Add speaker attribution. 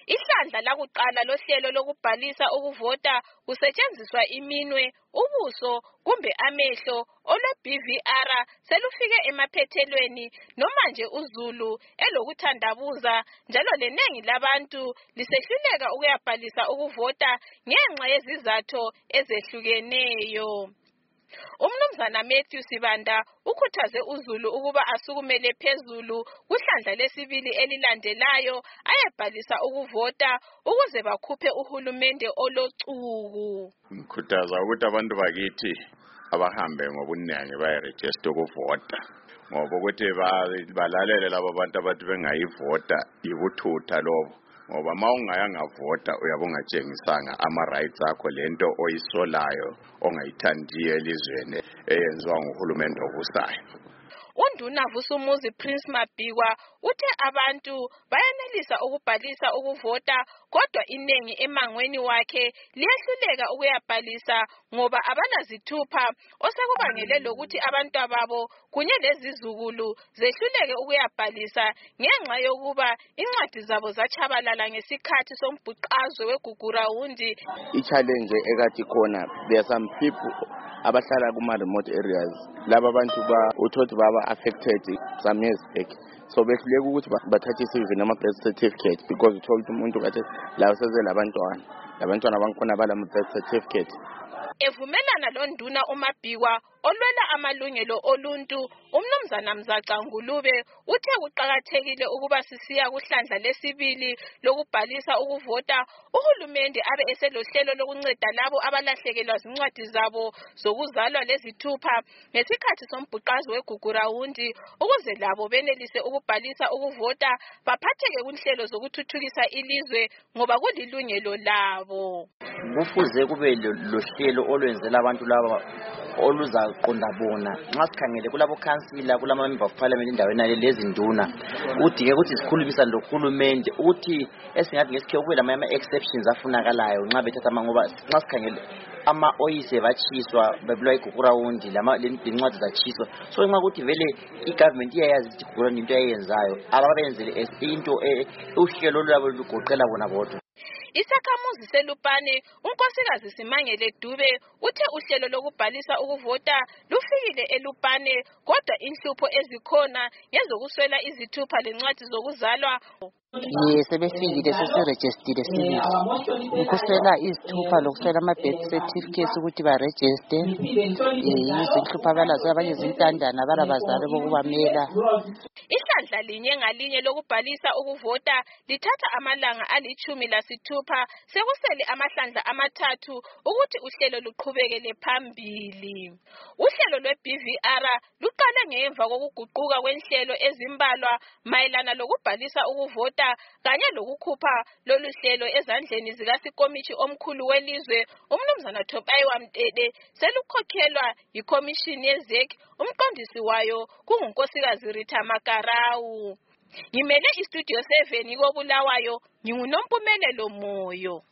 Speaker 1: Ihlandla lakuqala lohlelo lokubhalisa ukuvota kusetshenziswa iminwe, ubuso kumbe amehlo olo-BVR selufike emaphethelweni noma nje uZulu elokuthandabuza njalo leningi labantu lisehluleka ukuyabhalisa ukuvota ngenxa yezizathu ezehlukeneyo. Umnumzana Matthew Sibanda ukhuthaze uZulu ukuba asukumele phezulu kuhlandla lesibili elilandelayo ayebhalisa ukuvota ukuze bakhuphe uhulumende olochuku.
Speaker 2: Ngikhuthaza ukuthi abantu bakithi abahambe ngobuningi bayeregister ukuvota ngoba ukuthi balalele labo bantu abathi bengayivota ibuthutha lobo ngoba mawungayanga vota uyabungatshengisanga ama-rights akho lento oyisolayo ongayithandiyo elizweni eyenziwa nguhulumende obusayo.
Speaker 1: Unduna Vusumuzi Prince Mabhikwa uthe abantu bayenelisa ukubhalisa ukuvota kodwa inengi emangweni wakhe liyehluleka ukuyabhalisa ngoba abanazithupha osekubangele lokuthi abantwababo kunye lezizukulu zehluleke ukuyabhalisa ngenxa yokuba incwadi zabo zatshabalala ngesikhathi sombhuqazwe weGugurawundi.
Speaker 3: I-challenge ekade khona, there are some people abahlala kuma-remote areas laba bantu uthothi baba affected some years back, so behluleka ukuthi bathathe i-CV noma birth certificate because uthola umuntu kathi la useze labantwana bangikhona balama-birth certificate.
Speaker 1: Evumelana londuna uMabhikwa olwela amalungelo oluntu, umnumzana Mzaca Ngulube uthe kuqakathekile ukuba sisiya kuhlandla lesibili lokubhalisa ukuvota uhulumende abe eselohlelo lokunceda labo abalahlekelwa zincwadi zabo zokuzalwa lezithupha ngesikhathi sombhuqazwe weGugurawundi ukuze labo benelise ukubhalisa ukuvota baphatheke kunhlelo zokuthuthukisa ilizwe ngoba kulilungelo labo.
Speaker 4: Kufuze kube lohlelo olwenzela abantu laba oluzaqonda bona nxa sikhangele kulabo councilor kulama member of parliament endaweni lezinduna udinge ukuthi sikhulumisane lohulumende ukuthi esingathi ngesikhe kube lama exceptions afunakalayo nxa bethatha ngoba nxa sikhangele ama-oyise batshiswa bebulwa iGugurawundi lencwadi zatshiswa, so nxa ukuthi vele i-government iyayazi ukuthi iGugurawundi into eyenzayo ababenzele into uhlelo lwabo lugoqela bona bodwa.
Speaker 1: Isakhamuzi seLupane unkosikazi Simangele Dube uthe uhlelo lokubhalisa ukuvota lufikile eLupane kodwa inhlupho ezikhona ngezokuswela izithupha lencwadi zokuzalwa.
Speaker 5: Sebefikile seserejistile sibili ukuswela izithupha lokuswela ama-birth certificates ukuthi barejiste izinhlupho abalazo abanye zintandana abalabazali bokubamela.
Speaker 1: Ihlandla linye ngalinye lokubhalisa ukuvota lithatha amalanga ali-16 sekusele amahlandla amathathu ukuthi uhlelo luqhubekele phambili. Uhlelo lwe-BVR luqale ngemva kokuguquka kwenhlelo ezimbalwa mayelana lokubhalisa ukuvota kanye lokukhupha lolu hlelo ezandleni zikasikomithi omkhulu welizwe umnumzana Thobaiwa Mtete selukhokhelwa yikhomishini yeZEC, umqondisi wayo kungunkosikazi Rita Makarawu. Ngimele istudio 7 koBulawayo, nginguNompumelelo Moyo.